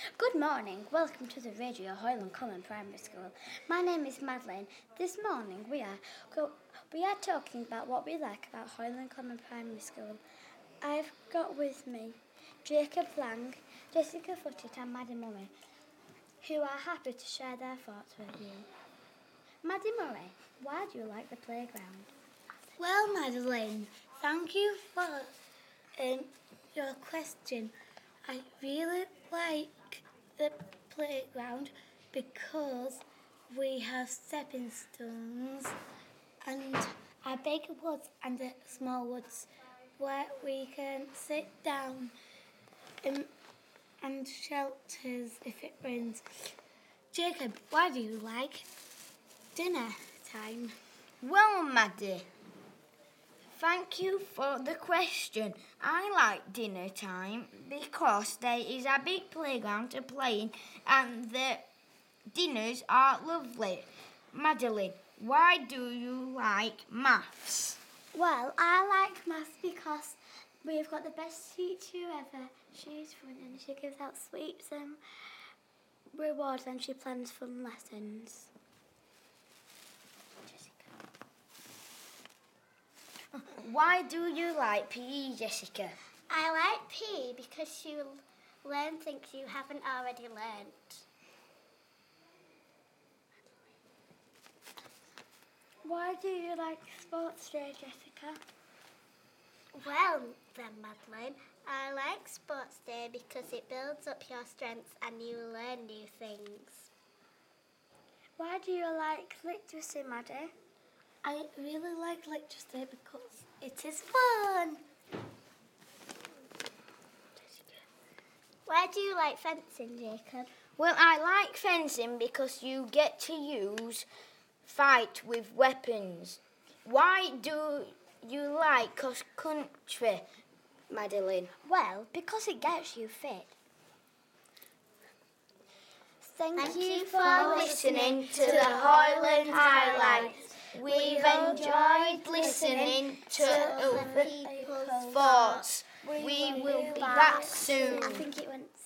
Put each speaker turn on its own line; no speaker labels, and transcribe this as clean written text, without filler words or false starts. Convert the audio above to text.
Good morning. Welcome to the Radio Hoyland Common Primary School. My name is Madeline. This morning we are talking about what we like about Hoyland Common Primary School. I've got with me Jacob Lang, Jessica Footit and Maddie Murray, who are happy to share their thoughts with you. Maddie Murray, why do you like the playground?
Well, Madeline, thank you for your question. I really like the playground because we have stepping stones and a big woods and a small woods where we can sit down and shelters if it rains. Jacob, why do you like dinner time?
Well, Maddie, thank you for the question. I like dinner time because there is a big playground to play in and the dinners are lovely. Madeline, why do you like maths?
Well, I like maths because we've got the best teacher ever. She's fun and she gives out sweets and rewards and she plans fun lessons.
Why do you like PE, Jessica?
I like PE because you learn things you haven't already learnt. Why do you like sports day, Jessica?
Well, then, Madeline, I like sports day because it builds up your strengths and you learn new things.
Why do you like literacy, Maddie?
I really like lecture day because it is fun.
Why do you like fencing, Jacob?
Well, I like fencing because you get to fight with weapons. Why do you like cross country, Madeline?
Well, because it gets you fit.
Thank you
for listening to the Hoyland Highlights. We've enjoyed listening to other thoughts. We will be back soon.
I think it went